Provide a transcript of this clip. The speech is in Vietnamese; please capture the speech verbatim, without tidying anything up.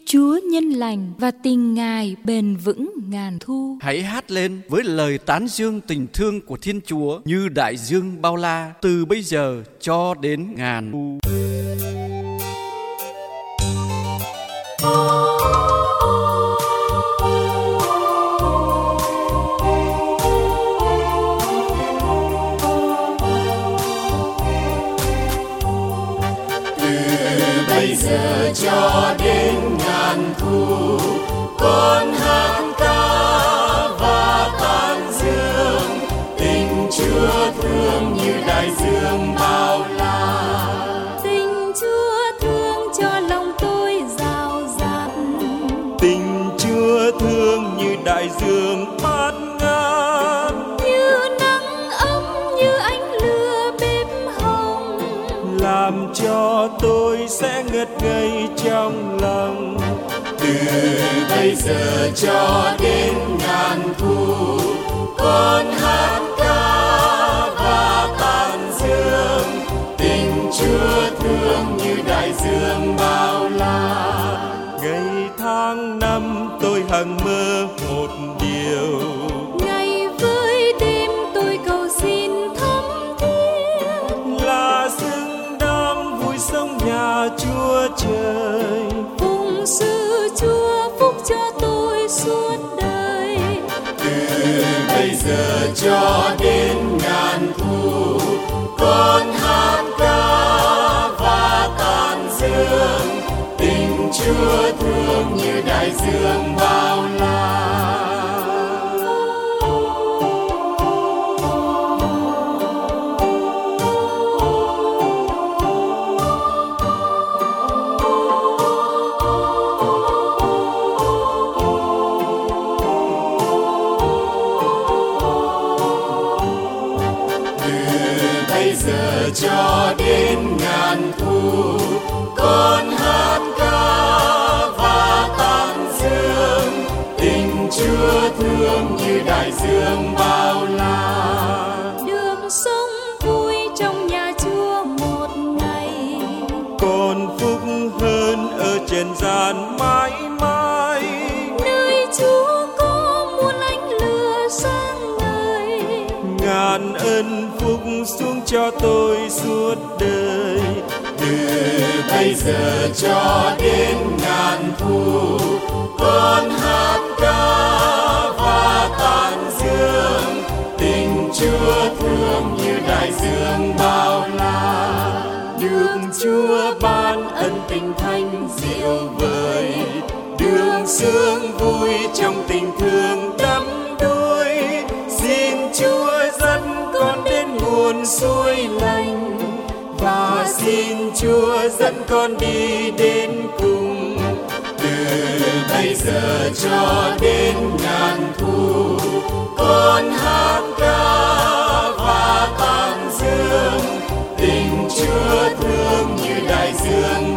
Chúa nhân lành và tình Ngài bền vững ngàn thu. Hãy hát lên với lời tán dương tình thương của Thiên Chúa như đại dương bao la, từ bây giờ cho đến ngàn thu. Bây giờ cho đến ngàn thu, con hát ca và tán dương tình Chúa thương như đại dương bao la. Tình Chúa thương cho lòng tôi rào rạt, tình Chúa thương như đại dương bát ngát, như nắng ấm như ánh lửa bếp hồng, làm cho tôi sẽ ngất ngây trong lòng. Từ bây giờ cho đến ngàn thu, con hát ca và tán dương tình Chúa thương như đại dương bao la. Ngày tháng năm tôi hằng mơ một điều, ngày với đêm tôi cầu xin thắm thiết, là xứng đáng vui sống nhà Chúa trời. phụng sự Chúa phúc cho tôi suốt đời. Từ bây giờ cho đến ngàn thu, con hát ca và tán dương tình Chúa thương như đại dương bao la. Bây giờ cho đến ngàn thu, con hát ca và tán dương tình Chúa thương như đại dương bao la. Được sống vui trong nhà Chúa một ngày, Còn phúc hơn ở trần gian mãi mãi, nơi Chúa có muôn ánh lửa sáng ngời. ngàn ân phúc xuống cho tôi suốt đời. Từ bây giờ cho đến ngàn thu, con hát ca và tán dương tình Chúa thương như đại dương bao la. Được Chúa ban ân tình thánh diệu vời, đường sướng vui trong tình thương đắm đuối. Xin Chúa dẫn con đến nguồn suối lành, và xin Chúa dẫn con đi đến cùng. Từ bây giờ cho đến ngàn thu, con hát ca và tán dương tình Chúa thương như đại dương